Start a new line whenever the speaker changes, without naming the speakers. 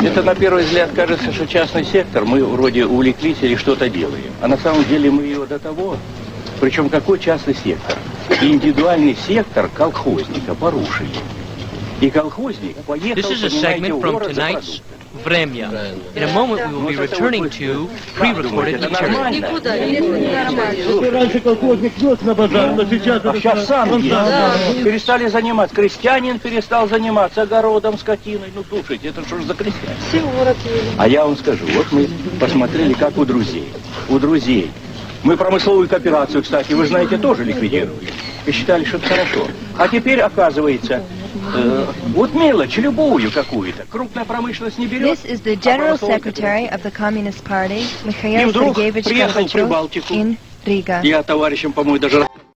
Это на первый взгляд кажется, что частный сектор, мы вроде увлеклись или что-то делаем. А на самом деле мы его до того, причем какой частный сектор? Индивидуальный сектор колхозника порушили. И колхозник поехал, понимаете, в город за продуктами.
Время. In a moment we will be returning to pre-recorded material.
Раньше колхозник вез на базар, но сейчас...
А сейчас сам ездит. Перестали заниматься. Крестьянин перестал заниматься огородом, скотиной. Ну, слушайте, это что ж за крестьянин? А я вам скажу, вот мы посмотрели, как у друзей. У друзей. Мы промысловую кооперацию, кстати, вы знаете, тоже ликвидировали. И считали, что это хорошо. А теперь, оказывается, вот мелочь, любую какую-то. Крупная промышленность не берет.
This is the General Secretary of the Communist Party,
И
Mikhail
вдруг
Sergeyevich
приехал в
Gorbachev
Прибалтику.
in Riga.
Я товарищам, по-моему, даже